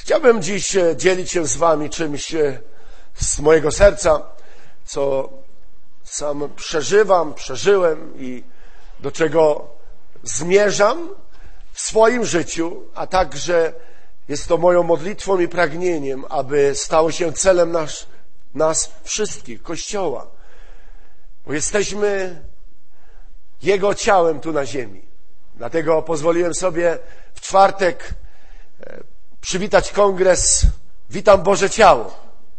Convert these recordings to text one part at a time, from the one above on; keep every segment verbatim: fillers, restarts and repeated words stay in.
Chciałbym dziś dzielić się z wami czymś z mojego serca, co sam przeżywam, przeżyłem i do czego zmierzam w swoim życiu, a także jest to moją modlitwą i pragnieniem, aby stało się celem nas, nas wszystkich, Kościoła. Bo jesteśmy Jego ciałem tu na ziemi. Dlatego pozwoliłem sobie w czwartek przywitać kongres Witam Boże Ciało.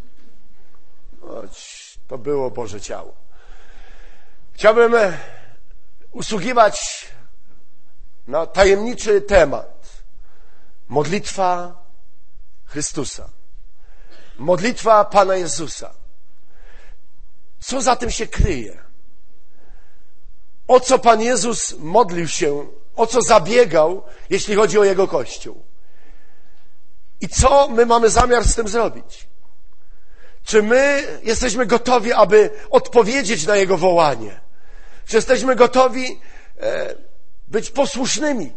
Choć to było Boże Ciało. Chciałbym usługiwać na tajemniczy temat. Modlitwa Chrystusa. Modlitwa Pana Jezusa. Co za tym się kryje? O co Pan Jezus modlił się, o co zabiegał, jeśli chodzi o Jego Kościół? I co my mamy zamiar z tym zrobić? Czy my jesteśmy gotowi, aby odpowiedzieć na Jego wołanie? Czy jesteśmy gotowi e, być posłusznymi?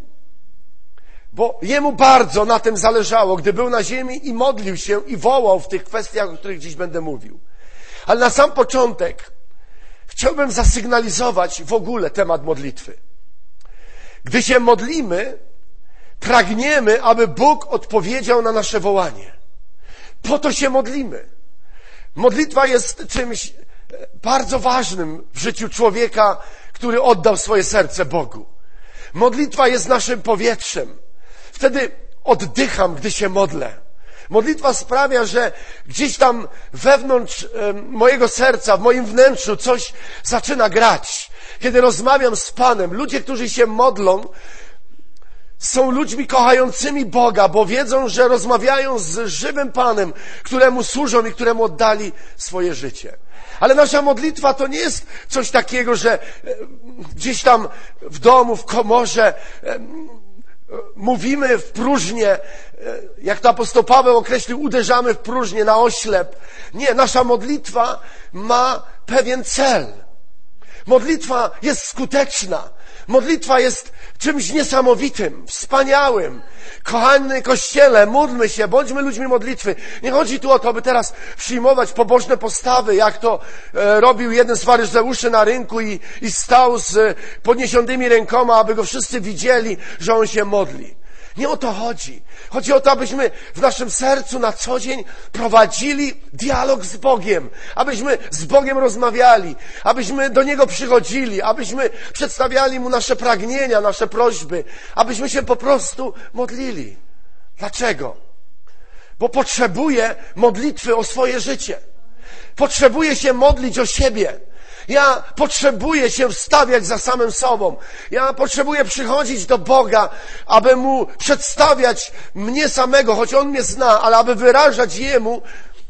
Bo Jemu bardzo na tym zależało, gdy był na ziemi i modlił się i wołał w tych kwestiach, o których dziś będę mówił. Ale na sam początek chciałbym zasygnalizować w ogóle temat modlitwy. Gdy się modlimy, pragniemy, aby Bóg odpowiedział na nasze wołanie. Po to się modlimy. Modlitwa jest czymś bardzo ważnym w życiu człowieka, który oddał swoje serce Bogu. Modlitwa jest naszym powietrzem. Wtedy oddycham, gdy się modlę. Modlitwa sprawia, że gdzieś tam wewnątrz mojego serca, w moim wnętrzu coś zaczyna grać. Kiedy rozmawiam z Panem, ludzie, którzy się modlą, są ludźmi kochającymi Boga, bo wiedzą, że rozmawiają z żywym Panem, któremu służą i któremu oddali swoje życie. Ale nasza modlitwa to nie jest coś takiego, że gdzieś tam w domu, w komorze mówimy w próżnię, jak to apostoł Paweł określił, uderzamy w próżnię na oślep. Nie, nasza modlitwa ma pewien cel. Modlitwa jest skuteczna. Modlitwa jest czymś niesamowitym, wspaniałym. Kochany Kościele, módlmy się, bądźmy ludźmi modlitwy. Nie chodzi tu o to, by teraz przyjmować pobożne postawy, jak to e, robił jeden z faryzeuszy na rynku i, i stał z podniesionymi rękoma, aby go wszyscy widzieli, że on się modli. Nie o to chodzi. Chodzi o to, abyśmy w naszym sercu na co dzień prowadzili dialog z Bogiem. Abyśmy z Bogiem rozmawiali. Abyśmy do Niego przychodzili. Abyśmy przedstawiali Mu nasze pragnienia, nasze prośby. Abyśmy się po prostu modlili. Dlaczego? Bo potrzebuję modlitwy o swoje życie. Potrzebuję się modlić o siebie. Ja potrzebuję się wstawiać za samym sobą. Ja potrzebuję przychodzić do Boga, aby Mu przedstawiać mnie samego, choć On mnie zna, ale aby wyrażać Jemu,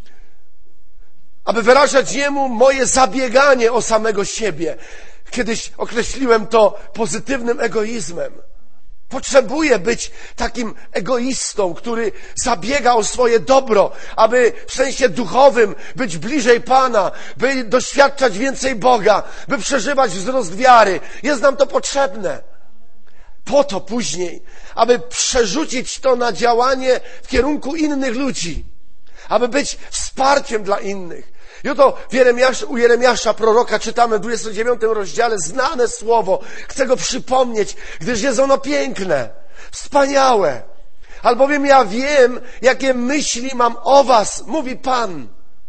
aby wyrażać Jemu moje zabieganie o samego siebie. Kiedyś określiłem to pozytywnym egoizmem. Potrzebuję być takim egoistą, który zabiega o swoje dobro, aby w sensie duchowym być bliżej Pana, by doświadczać więcej Boga, by przeżywać wzrost wiary. Jest nam to potrzebne. Po to później, aby przerzucić to na działanie w kierunku innych ludzi, aby być wsparciem dla innych. I oto w Jeremiasza, u Jeremiasza, proroka, czytamy w dwudziestym dziewiątym rozdziale znane słowo. Chcę go przypomnieć, gdyż jest ono piękne, wspaniałe. Albowiem ja wiem, jakie myśli mam o was, mówi Pan.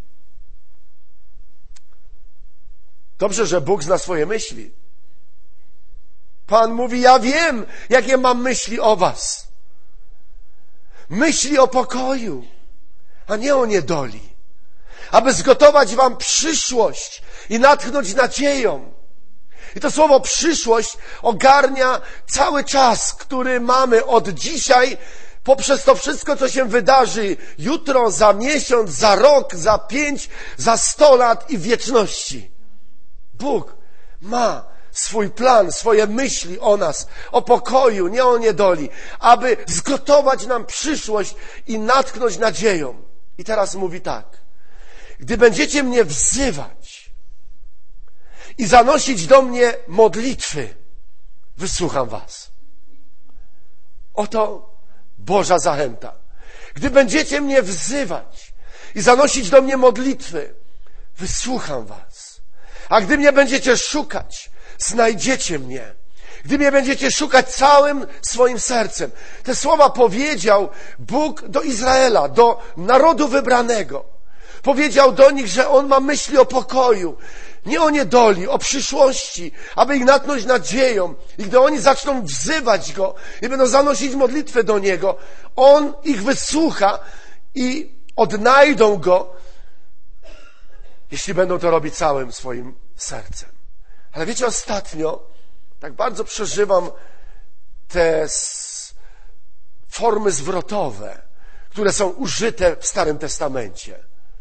Dobrze, że Bóg zna swoje myśli. Pan mówi, ja wiem, jakie mam myśli o was. Myśli o pokoju, a nie o niedoli. Aby zgotować wam przyszłość i natchnąć nadzieją. I to słowo przyszłość ogarnia cały czas, który mamy od dzisiaj, poprzez to wszystko, co się wydarzy jutro, za miesiąc, za rok, za pięć, za sto lat i w wieczności. Bóg ma swój plan, swoje myśli o nas, o pokoju, nie o niedoli, aby zgotować nam przyszłość i natchnąć nadzieją. I teraz mówi tak. Gdy będziecie mnie wzywać i zanosić do mnie modlitwy, wysłucham was. Oto Boża zachęta. Gdy będziecie mnie wzywać i zanosić do mnie modlitwy, wysłucham was. A gdy mnie będziecie szukać, znajdziecie mnie. Gdy mnie będziecie szukać całym swoim sercem. Te słowa powiedział Bóg do Izraela, do narodu wybranego. Powiedział do nich, że On ma myśli o pokoju, nie o niedoli, o przyszłości, aby ich natknąć nadzieją. I gdy oni zaczną wzywać Go i będą zanosić modlitwę do Niego, On ich wysłucha i odnajdą Go, jeśli będą to robić całym swoim sercem. Ale wiecie, ostatnio tak bardzo przeżywam te formy zwrotowe, które są użyte w Starym Testamencie.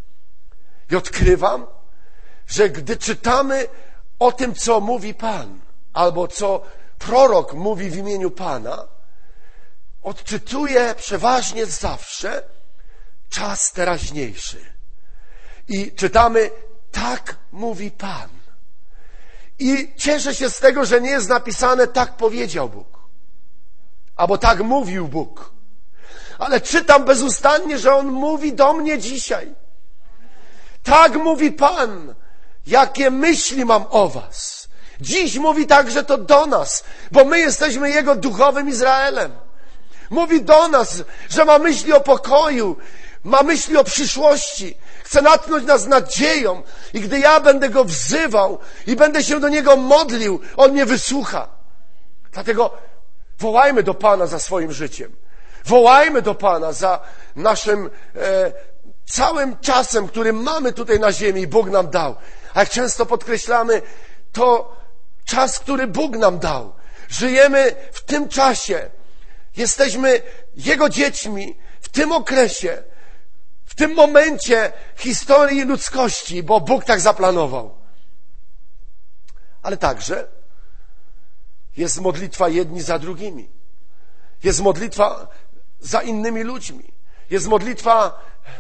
I odkrywam, że gdy czytamy o tym, co mówi Pan, albo co prorok mówi w imieniu Pana, odczytuję przeważnie zawsze czas teraźniejszy. I czytamy, tak mówi Pan. I cieszę się z tego, że nie jest napisane, tak powiedział Bóg. Albo tak mówił Bóg. Ale czytam bezustannie, że On mówi do mnie dzisiaj. Tak mówi Pan, jakie myśli mam o was. Dziś mówi także to do nas, bo my jesteśmy Jego duchowym Izraelem. Mówi do nas, że ma myśli o pokoju, ma myśli o przyszłości. Chce natknąć nas nadzieją. I gdy ja będę Go wzywał i będę się do Niego modlił, On mnie wysłucha. Dlatego wołajmy do Pana za swoim życiem. Wołajmy do Pana za naszym e, całym czasem, który mamy tutaj na ziemi i Bóg nam dał. A jak często podkreślamy, to czas, który Bóg nam dał. Żyjemy w tym czasie. Jesteśmy Jego dziećmi w tym okresie, w tym momencie historii ludzkości, bo Bóg tak zaplanował. Ale także jest modlitwa jedni za drugimi. Jest modlitwa za innymi ludźmi. Jest modlitwa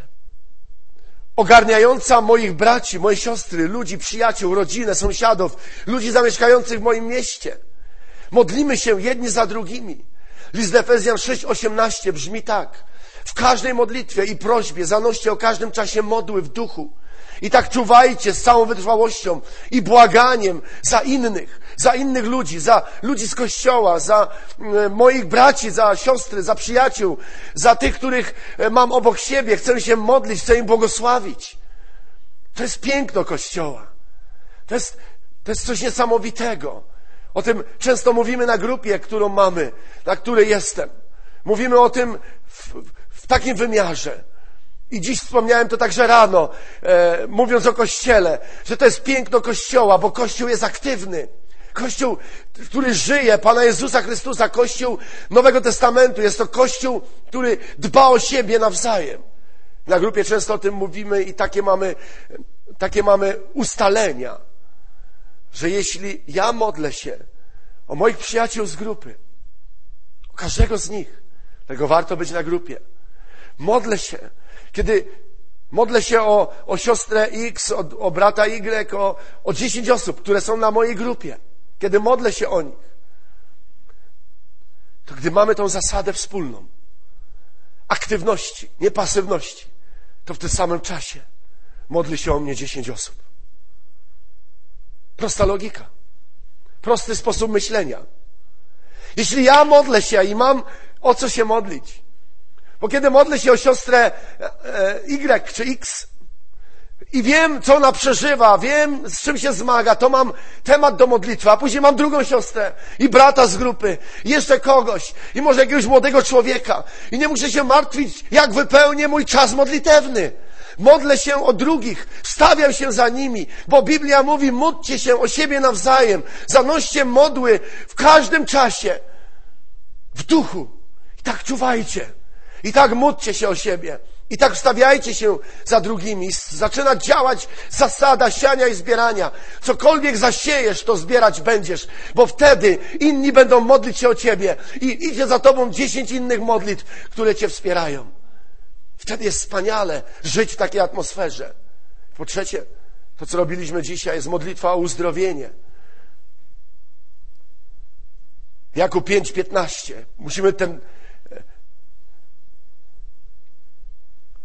ogarniająca moich braci, moje siostry, ludzi, przyjaciół, rodzinę, sąsiadów, ludzi zamieszkających w moim mieście. Modlimy się jedni za drugimi. List Efezjan sześć osiemnaście brzmi tak. W każdej modlitwie i prośbie zanoście o każdym czasie modły w duchu. I tak czuwajcie z całą wytrwałością i błaganiem za innych, za innych ludzi, za ludzi z Kościoła, za moich braci, za siostry, za przyjaciół, za tych, których mam obok siebie. Chcę się modlić, chcę im błogosławić. To jest piękno Kościoła. To jest, to jest coś niesamowitego. O tym często mówimy na grupie, którą mamy, na której jestem. Mówimy o tym w, w takim wymiarze. I dziś wspomniałem to także rano, e, mówiąc o Kościele, że to jest piękno Kościoła, bo Kościół jest aktywny. Kościół, który żyje, Pana Jezusa Chrystusa, Kościół Nowego Testamentu. Jest to Kościół, który dba o siebie nawzajem. Na grupie często o tym mówimy i takie mamy, takie mamy ustalenia, że jeśli ja modlę się o moich przyjaciół z grupy, o każdego z nich, tego warto być na grupie. Modlę się, kiedy modlę się o, o siostrę X, o, o brata Y, o, o dziesięć osób, które są na mojej grupie. Kiedy modlę się o nich, to gdy mamy tą zasadę wspólną, aktywności, nie pasywności, to w tym samym czasie modli się o mnie dziesięć osób. Prosta logika. Prosty sposób myślenia. Jeśli ja modlę się i mam o co się modlić, bo kiedy modlę się o siostrę Y czy X i wiem, co ona przeżywa, wiem, z czym się zmaga, to mam temat do modlitwy, a później mam drugą siostrę i brata z grupy, i jeszcze kogoś, i może jakiegoś młodego człowieka. I nie muszę się martwić, jak wypełnię mój czas modlitewny. Modlę się o drugich, stawiam się za nimi, bo Biblia mówi, módlcie się o siebie nawzajem, zanoście modły w każdym czasie, w duchu. I tak czuwajcie, i tak módlcie się o siebie, i tak stawiajcie się za drugimi. I zaczyna działać zasada siania i zbierania. Cokolwiek zasiejesz, to zbierać będziesz, bo wtedy inni będą modlić się o ciebie i idzie za tobą dziesięć innych modlitw, które cię wspierają. Wtedy jest wspaniale żyć w takiej atmosferze. Po trzecie, to co robiliśmy dzisiaj, jest modlitwa o uzdrowienie. Jakub pięć piętnaście. Musimy ten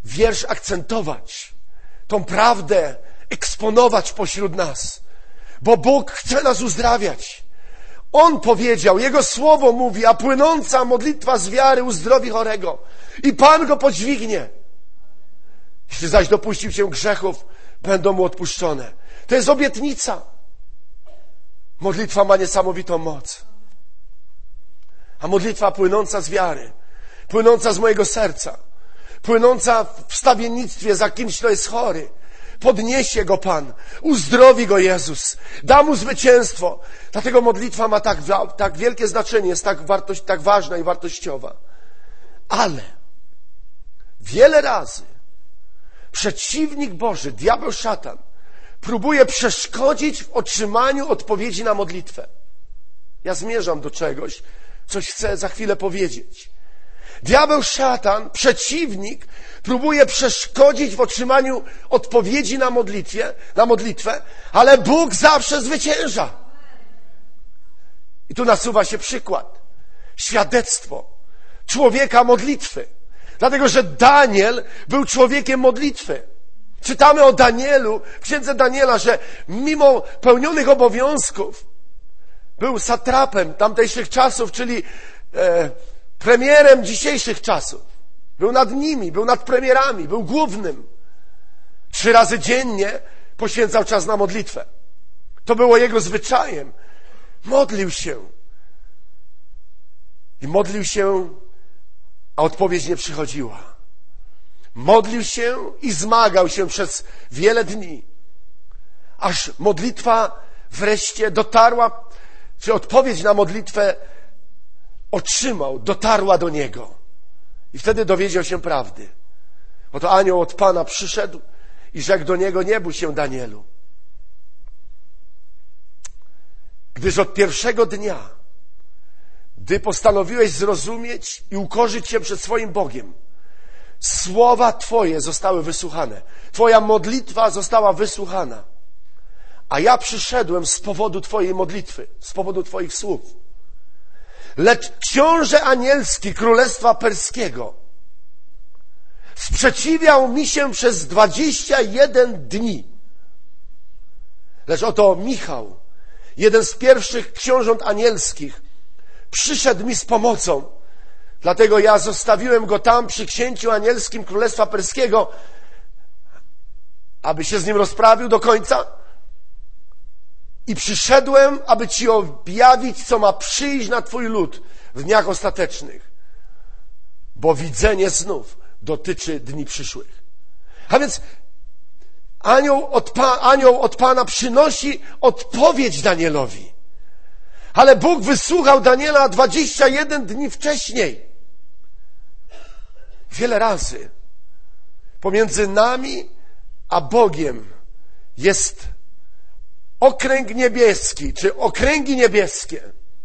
wiersz akcentować, tą prawdę eksponować pośród nas, bo Bóg chce nas uzdrawiać. On powiedział, Jego słowo mówi, a płynąca modlitwa z wiary uzdrowi chorego i Pan go podźwignie. Jeśli zaś dopuścił się grzechów, będą mu odpuszczone. To jest obietnica. Modlitwa ma niesamowitą moc. A modlitwa płynąca z wiary, płynąca z mojego serca, płynąca w wstawiennictwie za kimś, kto jest chory, podniesie go Pan, uzdrowi go Jezus, da mu zwycięstwo. Dlatego modlitwa ma tak, tak wielkie znaczenie, jest tak, wartość, tak ważna i wartościowa. Ale wiele razy przeciwnik Boży, diabeł, szatan, próbuje przeszkodzić w otrzymaniu odpowiedzi na modlitwę. Ja zmierzam do czegoś, coś chcę za chwilę powiedzieć. Diabeł, szatan, przeciwnik próbuje przeszkodzić w otrzymaniu odpowiedzi na modlitwie, na modlitwę, ale Bóg zawsze zwycięża. I tu nasuwa się przykład. Świadectwo człowieka modlitwy. Dlatego, że Daniel był człowiekiem modlitwy. Czytamy o Danielu, w księdze Daniela, że mimo pełnionych obowiązków był satrapem tamtejszych czasów, czyli e, premierem dzisiejszych czasów. Był nad nimi, był nad premierami, był głównym. Trzy razy dziennie poświęcał czas na modlitwę. To było jego zwyczajem. Modlił się. I modlił się, a odpowiedź nie przychodziła. Modlił się i zmagał się przez wiele dni. Aż modlitwa wreszcie dotarła, czy odpowiedź na modlitwę otrzymał, dotarła do niego. I wtedy dowiedział się prawdy. Oto anioł od Pana przyszedł i rzekł do niego: nie bój się, Danielu, gdyż od pierwszego dnia, gdy postanowiłeś zrozumieć i ukorzyć się przed swoim Bogiem, słowa Twoje zostały wysłuchane. Twoja modlitwa została wysłuchana. A ja przyszedłem z powodu Twojej modlitwy, z powodu Twoich słów. Lecz książę anielski Królestwa Perskiego sprzeciwiał mi się przez dwadzieścia jeden dni. Lecz oto Michał, jeden z pierwszych książąt anielskich, przyszedł mi z pomocą. Dlatego ja zostawiłem go tam przy księciu anielskim Królestwa Perskiego, aby się z nim rozprawił do końca. I przyszedłem, aby Ci objawić, co ma przyjść na Twój lud w dniach ostatecznych. Bo widzenie snów dotyczy dni przyszłych. A więc anioł od, pa, anioł od Pana przynosi odpowiedź Danielowi. Ale Bóg wysłuchał Daniela dwadzieścia jeden dni wcześniej. Wiele razy pomiędzy nami a Bogiem jest okręg niebieski, czy okręgi niebieskie,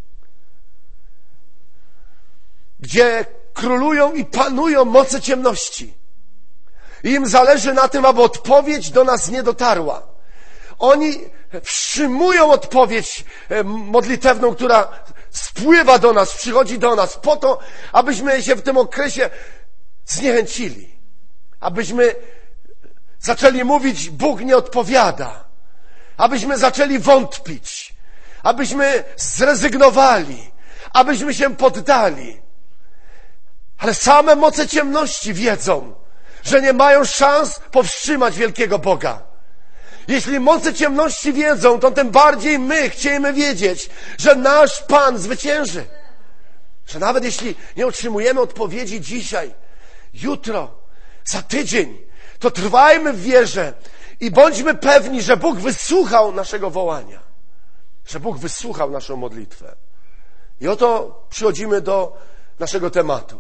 gdzie królują i panują moce ciemności. I im zależy na tym, aby odpowiedź do nas nie dotarła. Oni wstrzymują odpowiedź modlitewną, która spływa do nas, przychodzi do nas, po to, abyśmy się w tym okresie zniechęcili. Abyśmy zaczęli mówić: Bóg nie odpowiada. Abyśmy zaczęli wątpić. Abyśmy zrezygnowali. Abyśmy się poddali. Ale same moce ciemności wiedzą, że nie mają szans powstrzymać wielkiego Boga. Jeśli moce ciemności wiedzą, to tym bardziej my chcemy wiedzieć, że nasz Pan zwycięży. Że nawet jeśli nie otrzymujemy odpowiedzi dzisiaj, jutro, za tydzień, to trwajmy w wierze i bądźmy pewni, że Bóg wysłuchał naszego wołania. Że Bóg wysłuchał naszą modlitwę. I oto przychodzimy do naszego tematu.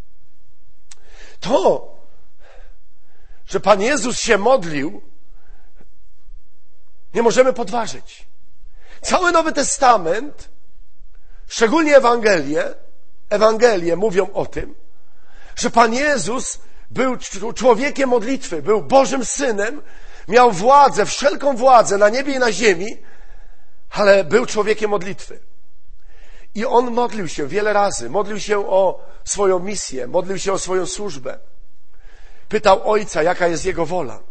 To, że Pan Jezus się modlił, nie możemy podważyć. Cały Nowy Testament, szczególnie Ewangelie, Ewangelie mówią o tym, że Pan Jezus był człowiekiem modlitwy, był Bożym Synem, miał władzę, wszelką władzę na niebie i na ziemi, ale był człowiekiem modlitwy. I On modlił się wiele razy. Modlił się o swoją misję, modlił się o swoją służbę. pytał Ojca, jaka jest Jego wola.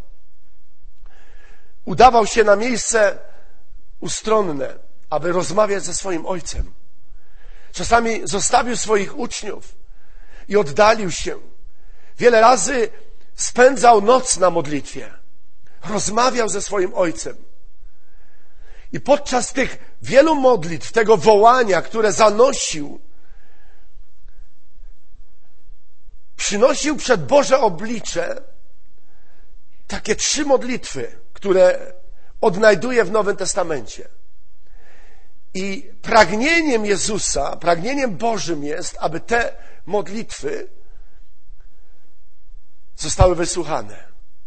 Udawał się na miejsce ustronne, aby rozmawiać ze swoim Ojcem. Czasami zostawił swoich uczniów i oddalił się. Wiele razy spędzał noc na modlitwie. Rozmawiał ze swoim Ojcem. I podczas tych wielu modlitw, tego wołania, które zanosił, przynosił przed Boże oblicze takie trzy modlitwy, które odnajduje w Nowym Testamencie. I pragnieniem Jezusa, pragnieniem Bożym jest, aby te modlitwy zostały wysłuchane.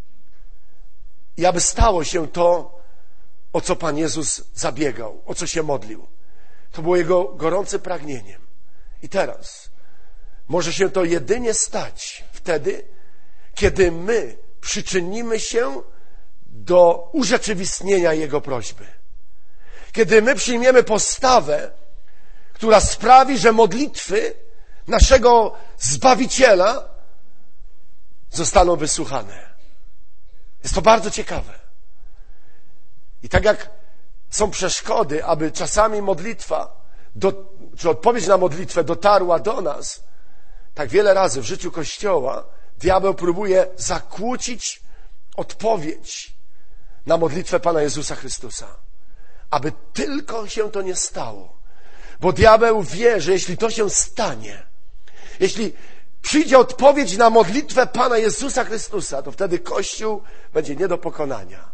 I aby stało się to, o co Pan Jezus zabiegał, o co się modlił. To było Jego gorącym pragnieniem. I teraz może się to jedynie stać wtedy, kiedy my przyczynimy się do urzeczywistnienia Jego prośby. Kiedy my przyjmiemy postawę, która sprawi, że modlitwy naszego Zbawiciela zostaną wysłuchane. Jest to bardzo ciekawe. I tak jak są przeszkody, aby czasami modlitwa, do, czy odpowiedź na modlitwę dotarła do nas, tak wiele razy w życiu Kościoła diabeł próbuje zakłócić odpowiedź na modlitwę Pana Jezusa Chrystusa. Aby tylko się to nie stało. Bo diabeł wie, że jeśli to się stanie, jeśli przyjdzie odpowiedź na modlitwę Pana Jezusa Chrystusa, to wtedy Kościół będzie nie do pokonania.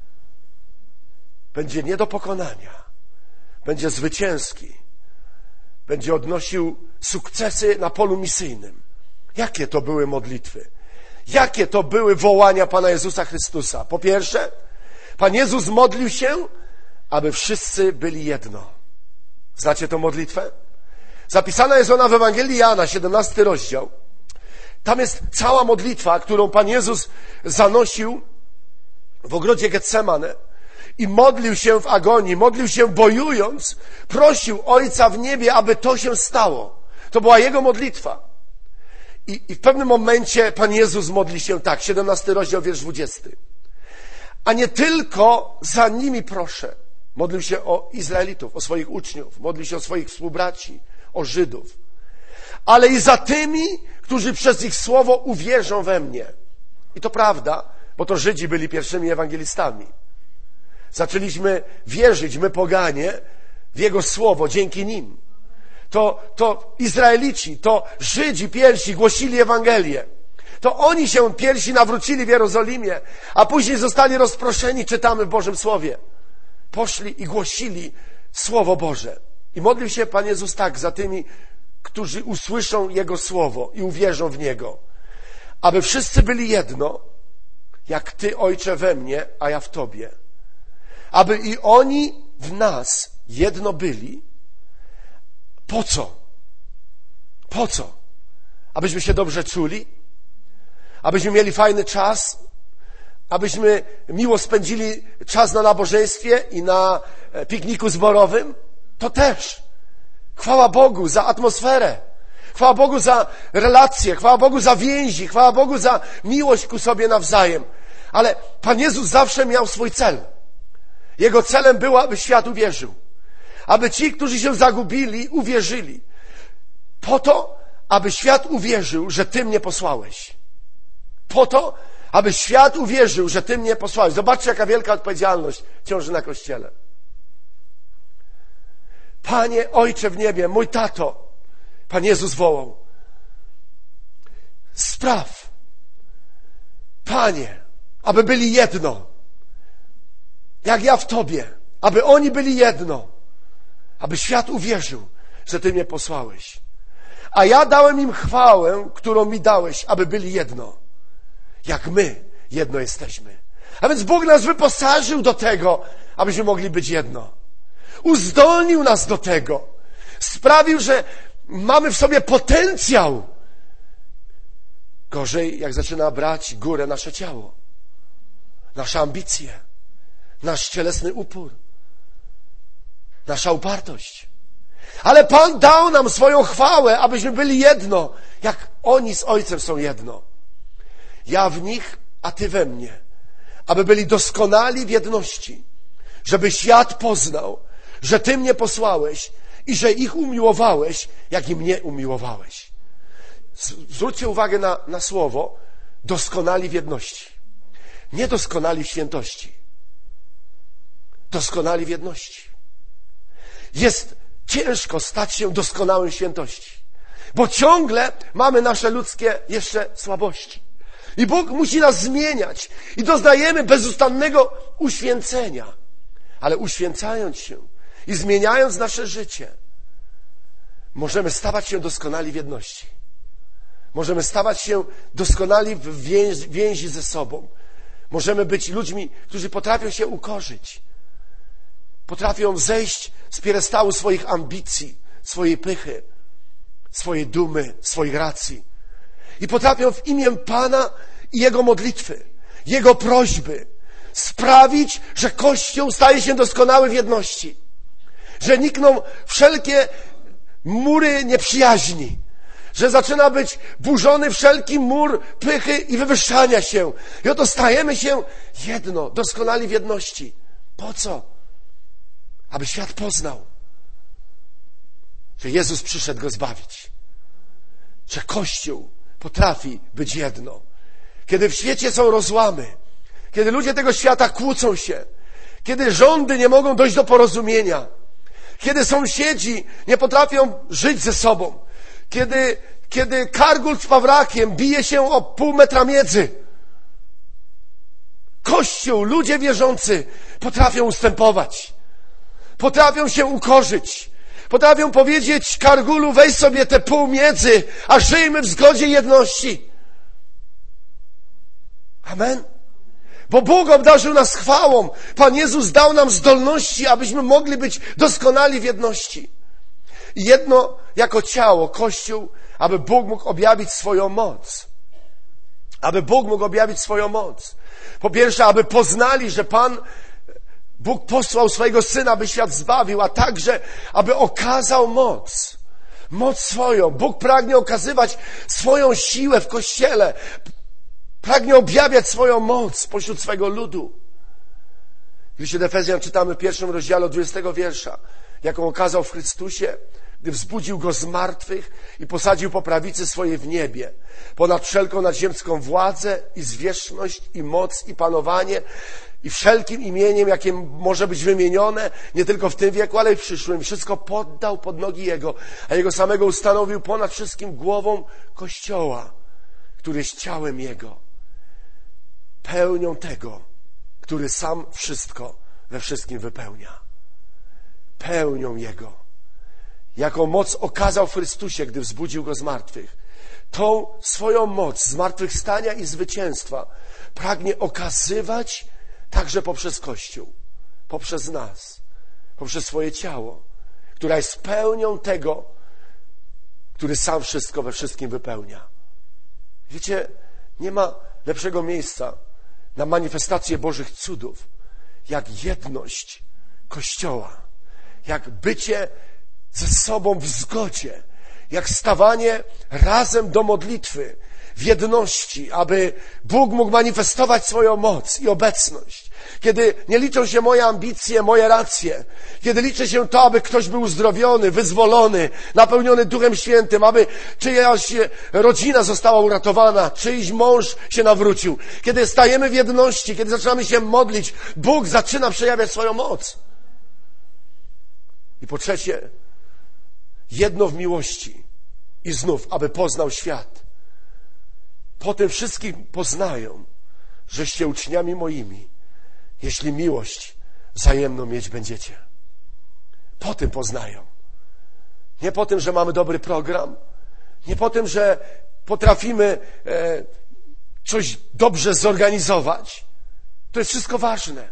Będzie nie do pokonania. Będzie zwycięski. Będzie odnosił sukcesy na polu misyjnym. Jakie to były modlitwy? Jakie to były wołania Pana Jezusa Chrystusa? Po pierwsze, Pan Jezus modlił się, aby wszyscy byli jedno. Znacie tę modlitwę? Zapisana jest ona w Ewangelii Jana, siedemnasty rozdział. Tam jest cała modlitwa, którą Pan Jezus zanosił w ogrodzie Getsemane i modlił się w agonii, modlił się bojując, prosił Ojca w niebie, aby to się stało. To była Jego modlitwa. I, i w pewnym momencie Pan Jezus modli się tak, siedemnasty rozdział, wiersz dwudziesty. A nie tylko za nimi proszę. Modlił się o Izraelitów, o swoich uczniów, modlił się o swoich współbraci, o Żydów, ale i za tymi, którzy przez ich słowo uwierzą we mnie. I to prawda, bo to Żydzi byli pierwszymi ewangelistami. Zaczęliśmy wierzyć, my poganie, w Jego słowo dzięki nim. To, to Izraelici, to Żydzi pierwsi głosili Ewangelię. To oni się pierwsi nawrócili w Jerozolimie, a później zostali rozproszeni, czytamy w Bożym Słowie. Poszli i głosili Słowo Boże. I modlił się Pan Jezus tak za tymi, którzy usłyszą Jego Słowo i uwierzą w Niego. Aby wszyscy byli jedno, jak Ty, Ojcze, we mnie, a ja w Tobie. Aby i oni w nas jedno byli. Po co? Po co? Abyśmy się dobrze czuli? Abyśmy mieli fajny czas? Abyśmy miło spędzili czas na nabożeństwie i na pikniku zborowym? To też. Chwała Bogu za atmosferę. Chwała Bogu za relacje. Chwała Bogu za więzi. Chwała Bogu za miłość ku sobie nawzajem. Ale Pan Jezus zawsze miał swój cel. Jego celem było, aby świat uwierzył. Aby ci, którzy się zagubili, uwierzyli. Po to, aby świat uwierzył, że Ty mnie posłałeś. Po to, aby świat uwierzył, że Ty mnie posłałeś. Zobaczcie, jaka wielka odpowiedzialność ciąży na Kościele. Panie, Ojcze w niebie, mój tato, Pan Jezus wołał. Spraw, Panie, aby byli jedno, jak ja w Tobie, aby oni byli jedno, aby świat uwierzył, że Ty mnie posłałeś. A ja dałem im chwałę, którą mi dałeś, aby byli jedno, jak my jedno jesteśmy. A więc Bóg nas wyposażył do tego, abyśmy mogli być jedno. Uzdolnił nas do tego. Sprawił, że mamy w sobie potencjał. Gorzej, jak zaczyna brać górę nasze ciało, nasze ambicje, nasz cielesny upór, nasza upartość. Ale Pan dał nam swoją chwałę, abyśmy byli jedno, jak oni z Ojcem są jedno. Ja w nich, a Ty we mnie. Aby byli doskonali w jedności. Żeby świat poznał, że Ty mnie posłałeś i że ich umiłowałeś, jak i mnie umiłowałeś. Zwróćcie uwagę na, na słowo doskonali w jedności. Nie doskonali w świętości. Doskonali w jedności. Jest ciężko stać się doskonałym w świętości, bo ciągle mamy nasze ludzkie jeszcze słabości. I Bóg musi nas zmieniać i doznajemy bezustannego uświęcenia. Ale uświęcając się i zmieniając nasze życie, możemy stawać się doskonali w jedności. Możemy stawać się doskonali w więzi, więzi ze sobą. Możemy być ludźmi, którzy potrafią się ukorzyć. Potrafią zejść z piedestału swoich ambicji, swojej pychy, swojej dumy, swoich racji. I potrafią w imię Pana i Jego modlitwy, Jego prośby sprawić, że Kościół staje się doskonały w jedności. Że nikną wszelkie mury nieprzyjaźni. Że zaczyna być burzony wszelki mur pychy i wywyższania się. I oto stajemy się jedno, doskonali w jedności. Po co? Aby świat poznał, że Jezus przyszedł go zbawić. Że Kościół potrafi być jedno. Kiedy w świecie są rozłamy, kiedy ludzie tego świata kłócą się, kiedy rządy nie mogą dojść do porozumienia, kiedy sąsiedzi nie potrafią żyć ze sobą, kiedy, kiedy kargul z pawrakiem bije się o pół metra miedzy, Kościół, ludzie wierzący potrafią ustępować, potrafią się ukorzyć, potrafią powiedzieć kargulu: weź sobie te pół miedzy, a żyjmy w zgodzie i jedności. Amen. Bo Bóg obdarzył nas chwałą. Pan Jezus dał nam zdolności, abyśmy mogli być doskonali w jedności. I jedno jako ciało, Kościół, aby Bóg mógł objawić swoją moc. Aby Bóg mógł objawić swoją moc. Po pierwsze, aby poznali, że Pan Bóg posłał swojego Syna, aby świat zbawił, a także, aby okazał moc. Moc swoją. Bóg pragnie okazywać swoją siłę w Kościele. Pragnie objawiać swoją moc pośród swego ludu. W liście do Efezjan czytamy w pierwszym rozdziale od dwudziestego wiersza, jaką okazał w Chrystusie, gdy wzbudził Go z martwych i posadził po prawicy swojej w niebie, ponad wszelką nadziemską władzę i zwierzchność i moc i panowanie i wszelkim imieniem, jakie może być wymienione, nie tylko w tym wieku, ale i w przyszłym. Wszystko poddał pod nogi Jego, a Jego samego ustanowił ponad wszystkim głową Kościoła, który jest ciałem Jego, pełnią tego, który sam wszystko we wszystkim wypełnia. Pełnią Jego. Jaką moc okazał w Chrystusie, gdy wzbudził Go z martwych. Tą swoją moc zmartwychwstania i zwycięstwa pragnie okazywać także poprzez Kościół, poprzez nas, poprzez swoje ciało, która jest pełnią tego, który sam wszystko we wszystkim wypełnia. Wiecie, nie ma lepszego miejsca na manifestację Bożych cudów, jak jedność Kościoła, jak bycie ze sobą w zgodzie, jak stawanie razem do modlitwy, w jedności, aby Bóg mógł manifestować swoją moc i obecność. Kiedy nie liczą się moje ambicje, moje racje, kiedy liczy się to, aby ktoś był uzdrowiony, wyzwolony, napełniony Duchem Świętym, aby czyjaś rodzina została uratowana, czyjś mąż się nawrócił. Kiedy stajemy w jedności, kiedy zaczynamy się modlić, Bóg zaczyna przejawiać swoją moc. I po trzecie, jedno w miłości i znów, aby poznał świat. Po tym wszystkim poznają, żeście uczniami moimi, jeśli miłość wzajemną mieć będziecie. Po tym poznają. Nie po tym, że mamy dobry program, nie po tym, że potrafimy e, coś dobrze zorganizować. To jest wszystko ważne.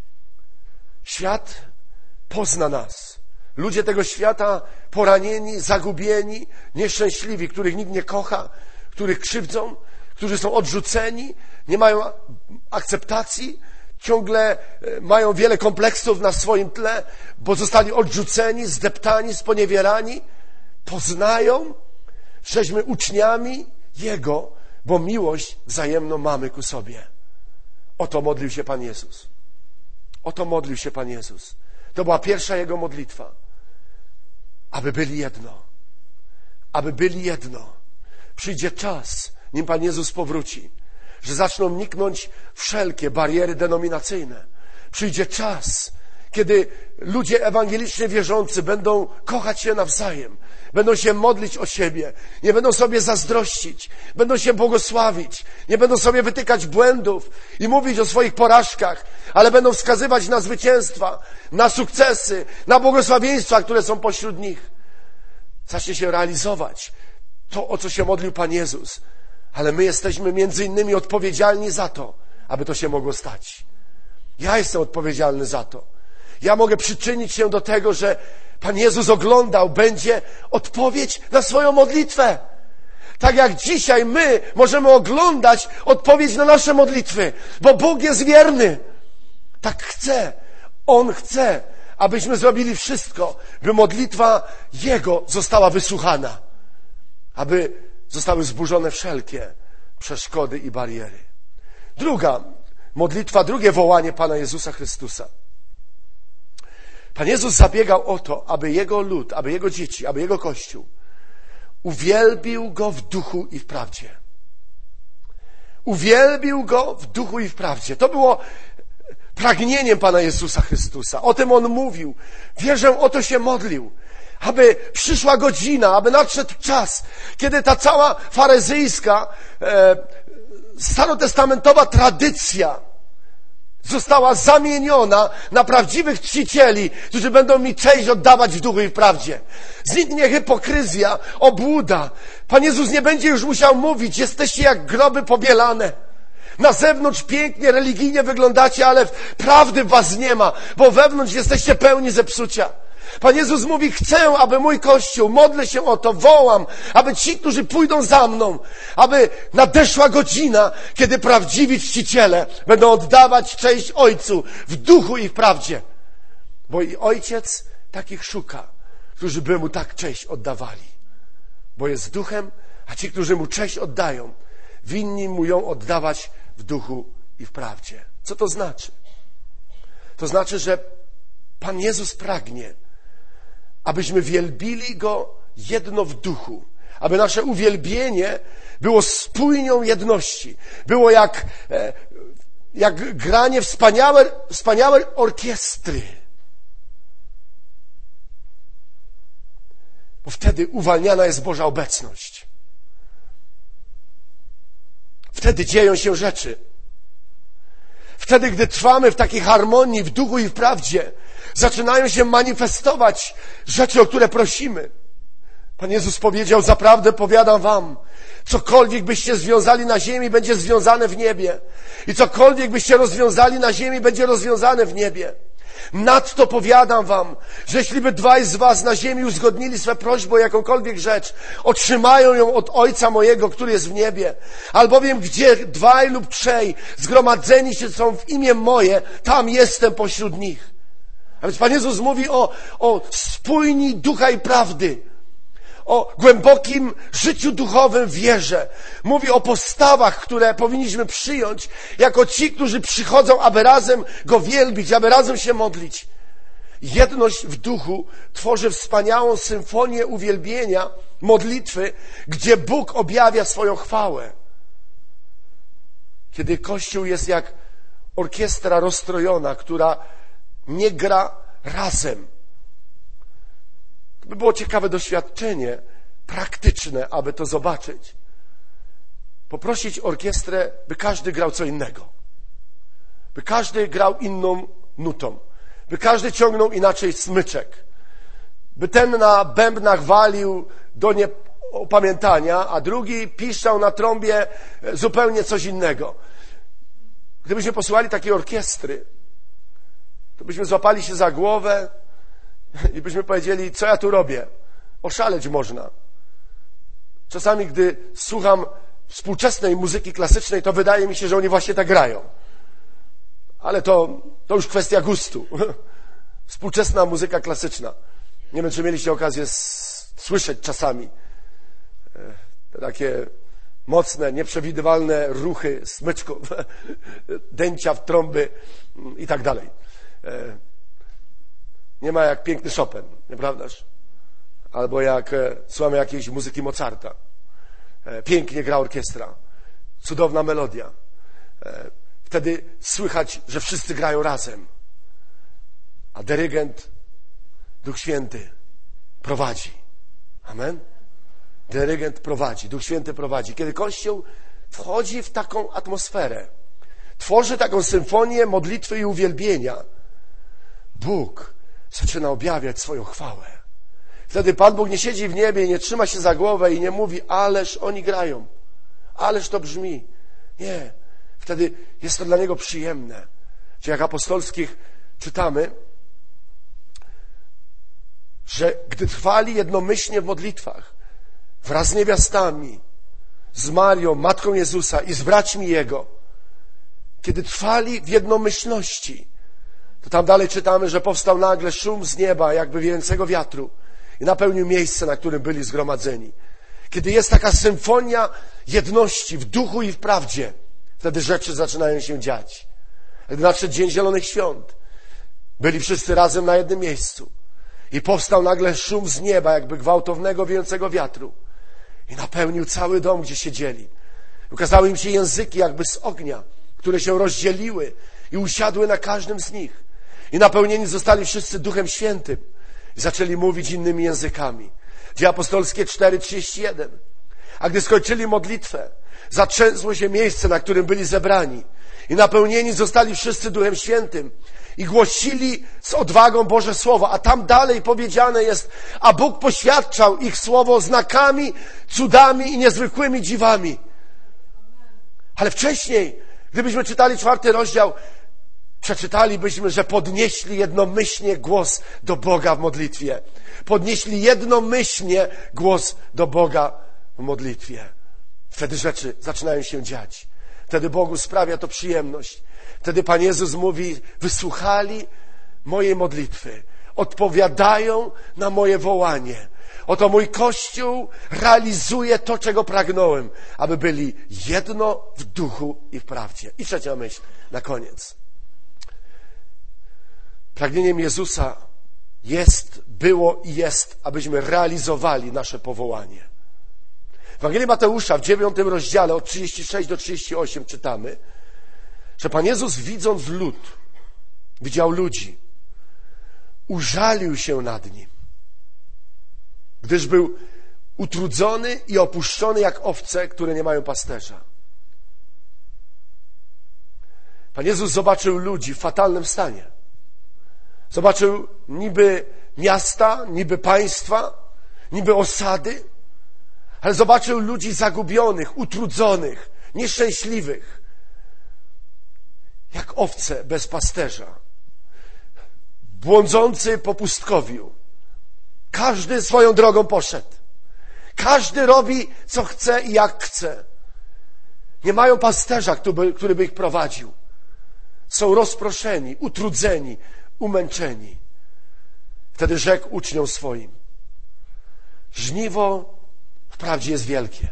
Świat pozna nas. Ludzie tego świata poranieni, zagubieni, nieszczęśliwi, których nikt nie kocha, których krzywdzą, którzy są odrzuceni, nie mają akceptacji, ciągle mają wiele kompleksów na swoim tle, bo zostali odrzuceni, zdeptani, sponiewierani. Poznają, żeśmy uczniami Jego bo miłość wzajemną mamy ku sobie. O to modlił się Pan Jezus. O to modlił się Pan Jezus. To była pierwsza Jego modlitwa. Aby byli jedno. Aby byli jedno. Przyjdzie czas, nim Pan Jezus powróci, że zaczną niknąć wszelkie bariery denominacyjne. Przyjdzie czas, kiedy ludzie ewangelicznie wierzący będą kochać się nawzajem, będą się modlić o siebie, nie będą sobie zazdrościć, będą się błogosławić, nie będą sobie wytykać błędów i mówić o swoich porażkach, ale będą wskazywać na zwycięstwa, na sukcesy, na błogosławieństwa, które są pośród nich. Zacznie się realizować to, o co się modlił Pan Jezus, ale my jesteśmy między innymi odpowiedzialni za to, aby to się mogło stać. Ja jestem odpowiedzialny za to. Ja mogę przyczynić się do tego, że Pan Jezus oglądał, będzie odpowiedź na swoją modlitwę. Tak jak dzisiaj my możemy oglądać odpowiedź na nasze modlitwy, bo Bóg jest wierny. Tak chce. On chce, abyśmy zrobili wszystko, by modlitwa Jego została wysłuchana, aby zostały zburzone wszelkie przeszkody i bariery. Druga modlitwa, drugie wołanie Pana Jezusa Chrystusa. Pan Jezus zabiegał o to, aby Jego lud, aby Jego dzieci, aby Jego Kościół uwielbił Go w duchu i w prawdzie. Uwielbił Go w duchu i w prawdzie. To było pragnieniem Pana Jezusa Chrystusa. O tym On mówił. Wierzę, o to się modlił. Aby przyszła godzina, aby nadszedł czas, kiedy ta cała faryzyjska, e, starotestamentowa tradycja została zamieniona na prawdziwych czcicieli, którzy będą mi cześć oddawać w duchu i w prawdzie. Zniknie hipokryzja, obłuda. Pan Jezus nie będzie już musiał mówić, jesteście jak groby pobielane. Na zewnątrz pięknie, religijnie wyglądacie, ale prawdy w was nie ma, bo wewnątrz jesteście pełni zepsucia. Pan Jezus mówi, chcę, aby mój Kościół, modlę się o to, wołam, aby ci, którzy pójdą za mną, aby nadeszła godzina, kiedy prawdziwi czciciele będą oddawać cześć Ojcu w duchu i w prawdzie. Bo i Ojciec takich szuka, którzy by Mu tak cześć oddawali. Bo jest duchem, a ci, którzy Mu cześć oddają, winni Mu ją oddawać w duchu i w prawdzie. Co to znaczy? To znaczy, że Pan Jezus pragnie, abyśmy wielbili Go jedno w duchu, aby nasze uwielbienie było spójnią jedności, było jak, jak granie wspaniałej, wspaniałej orkiestry. Bo wtedy uwalniana jest Boża obecność. Wtedy dzieją się rzeczy. Wtedy, gdy trwamy w takiej harmonii, w duchu i w prawdzie, zaczynają się manifestować rzeczy, o które prosimy. Pan Jezus powiedział, zaprawdę powiadam wam, cokolwiek byście związali na ziemi, będzie związane w niebie. I cokolwiek byście rozwiązali na ziemi, będzie rozwiązane w niebie. Nadto powiadam wam, że jeśli by dwaj z was na ziemi uzgodnili swe prośby o jakąkolwiek rzecz, otrzymają ją od Ojca mojego, który jest w niebie. Albowiem gdzie dwaj lub trzej zgromadzeni się są w imię moje, tam jestem pośród nich. A więc Pan Jezus mówi o, o spójni ducha i prawdy, o głębokim życiu duchowym w wierze. Mówi o postawach, które powinniśmy przyjąć jako ci, którzy przychodzą, aby razem Go wielbić, aby razem się modlić. Jedność w duchu tworzy wspaniałą symfonię uwielbienia, modlitwy, gdzie Bóg objawia swoją chwałę. Kiedy Kościół jest jak orkiestra rozstrojona, która nie gra razem. To by było ciekawe doświadczenie, praktyczne, aby to zobaczyć. Poprosić orkiestrę, by każdy grał co innego. By każdy grał inną nutą. By każdy ciągnął inaczej smyczek. By ten na bębnach walił do nieopamiętania, a drugi piszczał na trąbie zupełnie coś innego. Gdybyśmy posłuchali takiej orkiestry, to byśmy złapali się za głowę i byśmy powiedzieli, co ja tu robię? Oszaleć można. Czasami, gdy słucham współczesnej muzyki klasycznej, to wydaje mi się, że oni właśnie tak grają. Ale to, to już kwestia gustu. Współczesna muzyka klasyczna. Nie wiem, czy mieliście okazję s- słyszeć czasami te takie mocne, nieprzewidywalne ruchy smyczków, dęcia w trąby i tak dalej. Nie ma jak piękny Chopin, nieprawdaż? Albo jak słuchamy jakiejś muzyki Mozarta. Pięknie gra orkiestra, cudowna melodia. Wtedy słychać, że wszyscy grają razem. A dyrygent, Duch Święty prowadzi. Amen? Dyrygent prowadzi, Duch Święty prowadzi. Kiedy Kościół wchodzi w taką atmosferę, tworzy taką symfonię modlitwy i uwielbienia, Bóg zaczyna objawiać swoją chwałę. Wtedy Pan Bóg nie siedzi w niebie i nie trzyma się za głowę i nie mówi, ależ oni grają, ależ to brzmi. Nie. Wtedy jest to dla Niego przyjemne. W Dziejach Apostolskich czytamy, że gdy trwali jednomyślnie w modlitwach, wraz z niewiastami, z Marią, matką Jezusa i z braćmi Jego, kiedy trwali w jednomyślności, to tam dalej czytamy, że powstał nagle szum z nieba, jakby wiejącego wiatru i napełnił miejsce, na którym byli zgromadzeni. Kiedy jest taka symfonia jedności w duchu i w prawdzie, wtedy rzeczy zaczynają się dziać. Gdy nadszedł Dzień Zielonych Świąt, byli wszyscy razem na jednym miejscu i powstał nagle szum z nieba, jakby gwałtownego, wiejącego wiatru i napełnił cały dom, gdzie siedzieli. Ukazały im się języki jakby z ognia, które się rozdzieliły i usiadły na każdym z nich. I napełnieni zostali wszyscy Duchem Świętym i zaczęli mówić innymi językami. Dzieje Apostolskie cztery trzydzieści jeden. A gdy skończyli modlitwę, zatrzęsło się miejsce, na którym byli zebrani i napełnieni zostali wszyscy Duchem Świętym i głosili z odwagą Boże Słowo. A tam dalej powiedziane jest, a Bóg poświadczał ich Słowo znakami, cudami i niezwykłymi dziwami. Ale wcześniej, gdybyśmy czytali czwarty rozdział, przeczytalibyśmy, że podnieśli jednomyślnie głos do Boga w modlitwie. Podnieśli jednomyślnie głos do Boga w modlitwie. Wtedy rzeczy zaczynają się dziać. Wtedy Bogu sprawia to przyjemność. Wtedy Pan Jezus mówi, wysłuchali mojej modlitwy. Odpowiadają na moje wołanie. Oto mój Kościół realizuje to, czego pragnąłem, aby byli jedno w duchu i w prawdzie. I trzecia myśl na koniec. Pragnieniem Jezusa jest, było i jest, abyśmy realizowali nasze powołanie. W Ewangelii Mateusza w dziewiątym rozdziale od trzydziestego szóstego do trzydziestego ósmego czytamy, że Pan Jezus, widząc lud, widział ludzi, użalił się nad nim, gdyż był utrudzony i opuszczony jak owce, które nie mają pasterza. Pan Jezus zobaczył ludzi w fatalnym stanie. Zobaczył niby miasta, niby państwa, niby osady, ale zobaczył ludzi zagubionych, utrudzonych, nieszczęśliwych, jak owce bez pasterza, błądzący po pustkowiu. Każdy swoją drogą poszedł. Każdy robi, co chce i jak chce. Nie mają pasterza, który by, który by ich prowadził. Są rozproszeni, utrudzeni, umęczeni. Wtedy rzekł uczniom swoim, żniwo wprawdzie jest wielkie,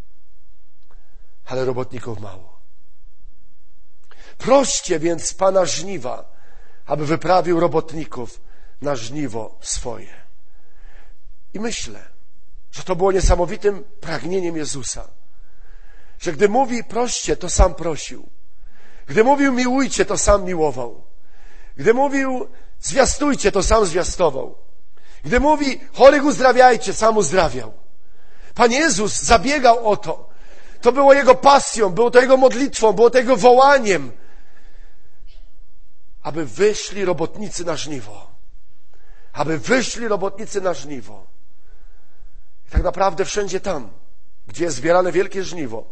ale robotników mało. Proście więc Pana żniwa, aby wyprawił robotników na żniwo swoje. I myślę, że to było niesamowitym pragnieniem Jezusa, że gdy mówi proście, to sam prosił. Gdy mówił miłujcie, to sam miłował. Gdy mówił zwiastujcie, to sam zwiastował. Gdy mówi chorych uzdrawiajcie, sam uzdrawiał. Pan Jezus zabiegał o to. To było Jego pasją, było to Jego modlitwą, było to Jego wołaniem, aby wyszli robotnicy na żniwo. Aby wyszli robotnicy na żniwo. I tak naprawdę wszędzie tam, gdzie jest zbierane wielkie żniwo,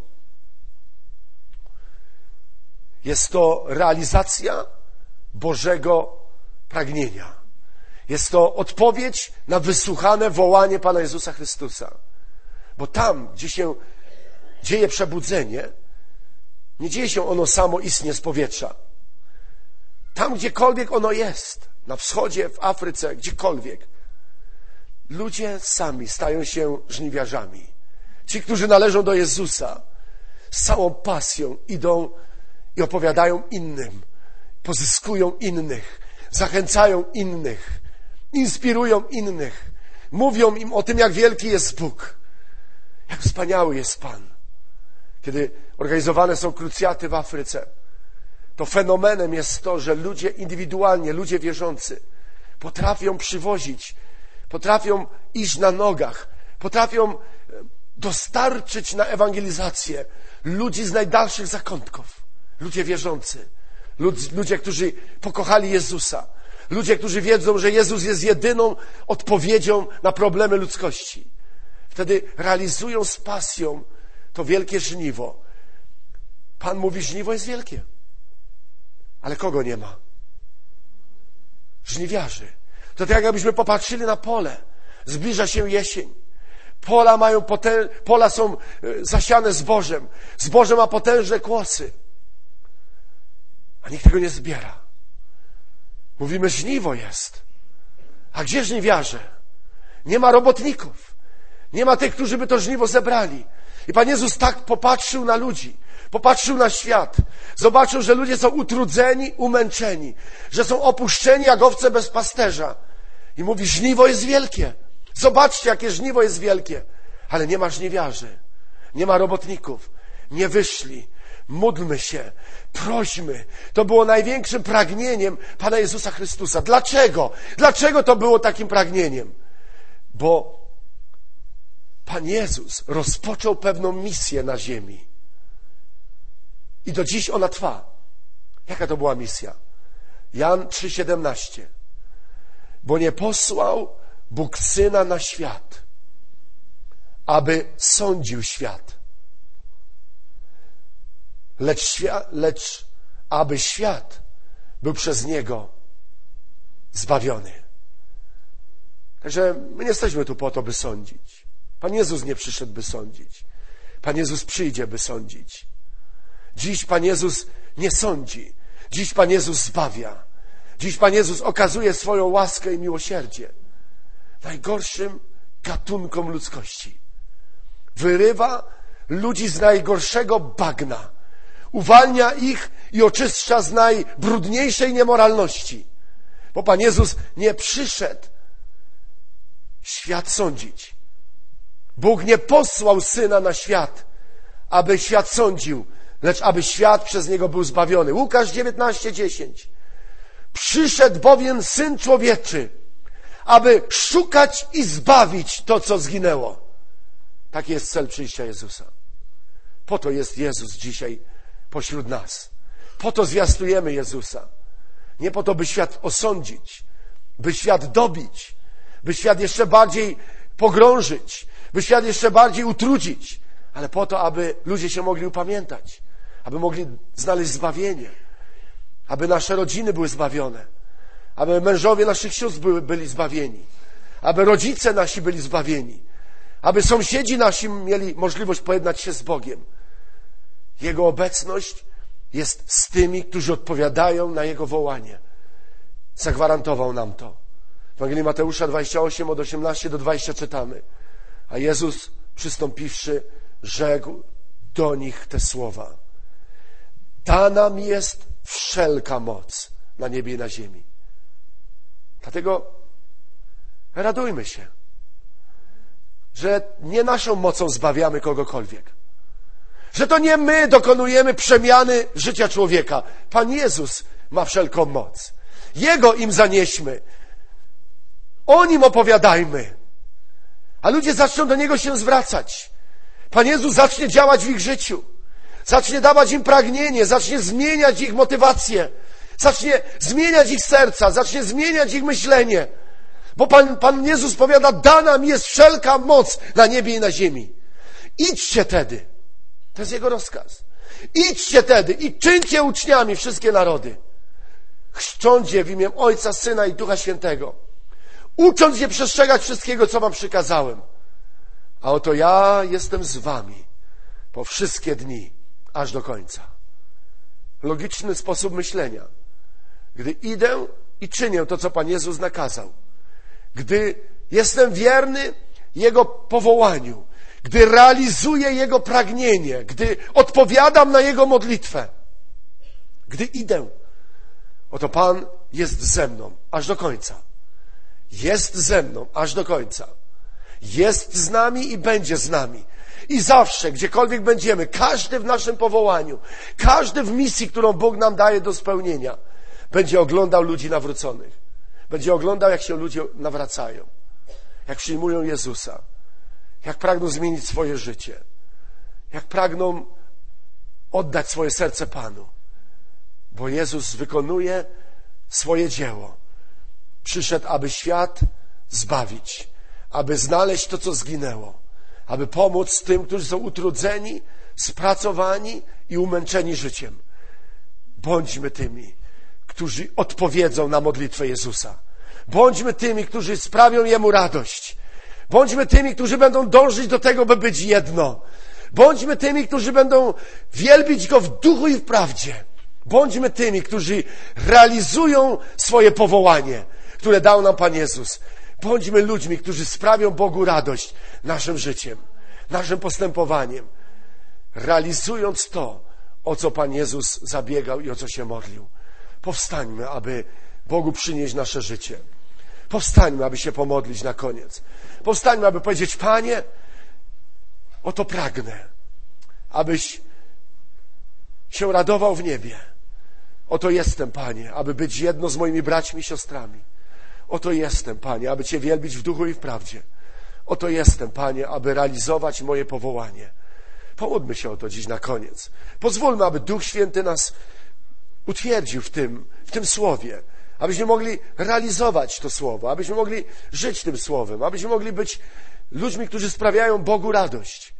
jest to realizacja Bożego pragnienia. Jest to odpowiedź na wysłuchane wołanie Pana Jezusa Chrystusa. Bo tam, gdzie się dzieje przebudzenie, nie dzieje się ono samo istnie z powietrza. Tam, gdziekolwiek ono jest, na wschodzie, w Afryce, gdziekolwiek, ludzie sami stają się żniwiarzami. Ci, którzy należą do Jezusa, z całą pasją idą i opowiadają innym, pozyskują innych, zachęcają innych, inspirują innych, mówią im o tym, jak wielki jest Bóg, jak wspaniały jest Pan. Kiedy organizowane są krucjaty w Afryce, to fenomenem jest to, że ludzie indywidualnie, ludzie wierzący potrafią przywozić, potrafią iść na nogach, potrafią dostarczyć na ewangelizację ludzi z najdalszych zakątków. Ludzie wierzący, ludzie, którzy pokochali Jezusa, ludzie, którzy wiedzą, że Jezus jest jedyną odpowiedzią na problemy ludzkości. Wtedy realizują z pasją to wielkie żniwo. Pan mówi, żniwo jest wielkie. Ale kogo nie ma? Żniwiarzy. To tak jakbyśmy popatrzyli na pole. Zbliża się jesień. Pola mają potę... Pola są zasiane zbożem. Zboże ma potężne kłosy. A nikt tego nie zbiera. Mówimy, żniwo jest. A gdzie żniwiarze? Nie ma robotników. Nie ma tych, którzy by to żniwo zebrali. I Pan Jezus tak popatrzył na ludzi. Popatrzył na świat. Zobaczył, że ludzie są utrudzeni, umęczeni. Że są opuszczeni jak owce bez pasterza. I mówi, żniwo jest wielkie. Zobaczcie, jakie żniwo jest wielkie. Ale nie ma żniwiarzy. Nie ma robotników. Nie wyszli. Módlmy się. Prośmy. To było największym pragnieniem Pana Jezusa Chrystusa. Dlaczego? Dlaczego to było takim pragnieniem? Bo Pan Jezus rozpoczął pewną misję na ziemi. I do dziś ona trwa. Jaka to była misja? Jan trzy siedemnaście. Bo nie posłał Bóg Syna na świat, aby sądził świat, lecz, świat, lecz aby świat był przez Niego zbawiony. Także my nie jesteśmy tu po to, by sądzić. Pan Jezus nie przyszedł, by sądzić. Pan Jezus przyjdzie, by sądzić. Dziś Pan Jezus nie sądzi. Dziś Pan Jezus zbawia. Dziś Pan Jezus okazuje swoją łaskę i miłosierdzie najgorszym gatunkom ludzkości. Wyrywa ludzi z najgorszego bagna. Uwalnia ich i oczyszcza z najbrudniejszej niemoralności. Bo Pan Jezus nie przyszedł świat sądzić. Bóg nie posłał Syna na świat, aby świat sądził, lecz aby świat przez Niego był zbawiony. Łukasz dziewiętnaście dziesięć. Przyszedł bowiem Syn Człowieczy, aby szukać i zbawić to, co zginęło. Taki jest cel przyjścia Jezusa. Po to jest Jezus dzisiaj pośród nas. Po to zwiastujemy Jezusa. Nie po to, by świat osądzić, by świat dobić, by świat jeszcze bardziej pogrążyć, by świat jeszcze bardziej utrudzić, ale po to, aby ludzie się mogli upamiętać, aby mogli znaleźć zbawienie, aby nasze rodziny były zbawione, aby mężowie naszych sióstr były, byli zbawieni, aby rodzice nasi byli zbawieni, aby sąsiedzi nasi mieli możliwość pojednać się z Bogiem. Jego obecność jest z tymi, którzy odpowiadają na Jego wołanie. Zagwarantował nam to. W Ewangelii Mateusza dwadzieścia osiem, od osiemnastego do dwudziestego czytamy. A Jezus, przystąpiwszy, rzekł do nich te słowa. Dana mi jest wszelka moc na niebie i na ziemi. Dlatego radujmy się, że nie naszą mocą zbawiamy kogokolwiek. Że to nie my dokonujemy przemiany życia człowieka. Pan Jezus ma wszelką moc. Jego im zanieśmy. O Nim opowiadajmy. A ludzie zaczną do Niego się zwracać. Pan Jezus zacznie działać w ich życiu. Zacznie dawać im pragnienie. Zacznie zmieniać ich motywację. Zacznie zmieniać ich serca. Zacznie zmieniać ich myślenie. Bo Pan, Pan Jezus powiada, dana mi jest wszelka moc na niebie i na ziemi. Idźcie tedy. To jest Jego rozkaz. Idźcie tedy i czyńcie uczniami wszystkie narody. Chrzcząc je w imię Ojca, Syna i Ducha Świętego. Ucząc je przestrzegać wszystkiego, co wam przykazałem. A oto ja jestem z wami po wszystkie dni, aż do końca. Logiczny sposób myślenia. Gdy idę i czynię to, co Pan Jezus nakazał. Gdy jestem wierny Jego powołaniu. gdy realizuję Jego pragnienie, gdy odpowiadam na Jego modlitwę, gdy idę, oto Pan jest ze mną aż do końca. Jest ze mną aż do końca. Jest z nami i będzie z nami. I zawsze, gdziekolwiek będziemy, każdy w naszym powołaniu, każdy w misji, którą Bóg nam daje do spełnienia, będzie oglądał ludzi nawróconych. Będzie oglądał, jak się ludzie nawracają, jak przyjmują Jezusa, jak pragną zmienić swoje życie, jak pragną oddać swoje serce Panu. Bo Jezus wykonuje swoje dzieło. Przyszedł, aby świat zbawić, aby znaleźć to, co zginęło, aby pomóc tym, którzy są utrudzeni, spracowani i umęczeni życiem. Bądźmy tymi, którzy odpowiedzą na modlitwę Jezusa. Bądźmy tymi, którzy sprawią Jemu radość. Bądźmy tymi, którzy będą dążyć do tego, by być jedno. Bądźmy tymi, którzy będą wielbić Go w duchu i w prawdzie. Bądźmy tymi, którzy realizują swoje powołanie, które dał nam Pan Jezus. Bądźmy ludźmi, którzy sprawią Bogu radość naszym życiem, naszym postępowaniem, realizując to, o co Pan Jezus zabiegał i o co się modlił. Powstańmy, aby Bogu przynieść nasze życie. Powstańmy, aby się pomodlić na koniec. Powstańmy, aby powiedzieć: Panie, oto pragnę, abyś się radował w niebie. Oto jestem, Panie, aby być jedno z moimi braćmi i siostrami. Oto jestem, Panie, aby Cię wielbić w duchu i w prawdzie. Oto jestem, Panie, aby realizować moje powołanie. Pomódlmy się o to dziś na koniec. Pozwólmy, aby Duch Święty nas utwierdził w tym, w tym słowie, abyśmy mogli realizować to słowo, abyśmy mogli żyć tym słowem, abyśmy mogli być ludźmi, którzy sprawiają Bogu radość.